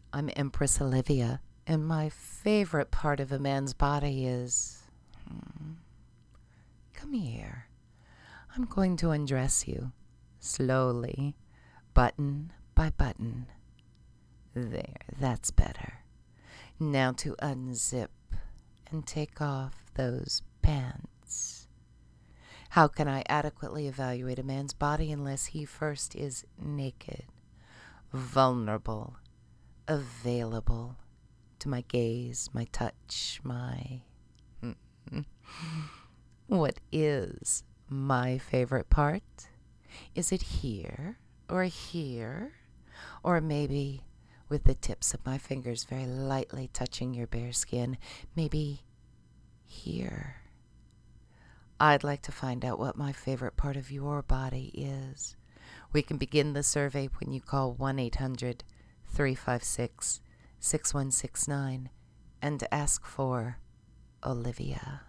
I'm Empress Olivia, and my favorite part of a man's body is... Come here. I'm going to undress you, slowly, button by button. There, that's better. Now to unzip and take off those pants. How can I adequately evaluate a man's body unless he first is naked, vulnerable, available to my gaze, my touch, my... What is my favorite part? Is it here, or here, or maybe with the tips of my fingers very lightly touching your bare skin, maybe here? I'd like to find out what my favorite part of your body is. We can begin the survey when you call 1-800-356-6169 and ask for Olivia.